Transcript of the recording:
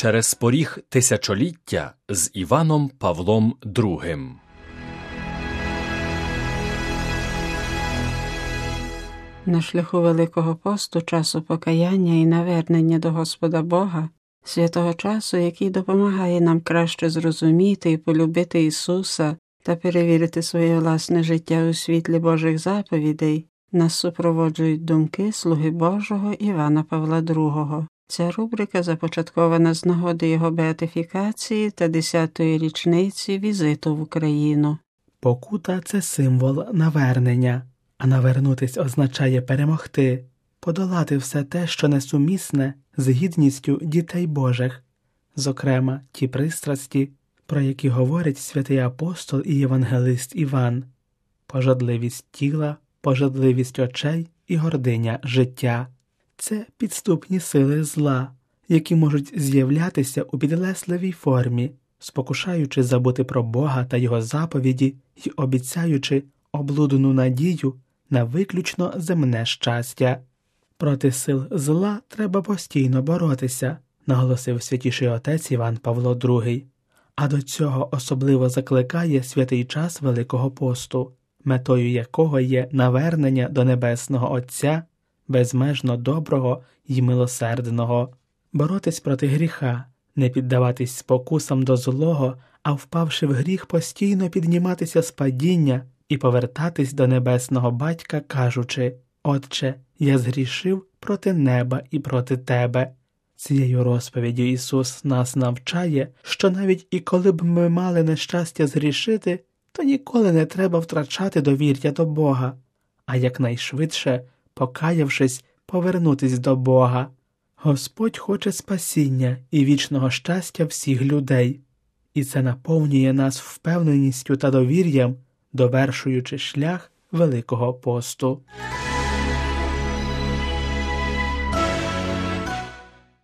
через поріг тисячоліття з Іваном Павлом II. На шляху Великого посту, часу покаяння і навернення до Господа Бога, святого часу, який допомагає нам краще зрозуміти і полюбити Ісуса та перевірити своє власне життя у світлі Божих заповідей, нас супроводжують думки слуги Божого Івана Павла II. Ця рубрика започаткована з нагоди його беатифікації та 10-ї річниці візиту в Україну. Покута – це символ навернення, а навернутись означає перемогти, подолати все те, що несумісне з гідністю дітей Божих, зокрема ті пристрасті, про які говорить святий апостол і євангелист Іван: пожадливість тіла, пожадливість очей і гординя життя. Це підступні сили зла, які можуть з'являтися у підлесливій формі, спокушаючи забути про Бога та Його заповіді й обіцяючи облудну надію на виключно земне щастя. Проти сил зла треба постійно боротися, наголосив святіший отець Іван Павло II. А до цього особливо закликає святий час Великого посту, метою якого є навернення до Небесного Отця, безмежно доброго й милосердного. Боротись проти гріха, не піддаватись спокусам до злого, а впавши в гріх постійно підніматися з падіння і повертатись до Небесного Батька, кажучи: «Отче, я згрішив проти неба і проти Тебе». Цією розповіддю Ісус нас навчає, що навіть і коли б ми мали нещастя згрішити, то ніколи не треба втрачати довір'я до Бога, а якнайшвидше, покаявшись, повернутись до Бога. Господь хоче спасіння і вічного щастя всіх людей, і це наповнює нас впевненістю та довір'ям, довершуючи шлях Великого посту.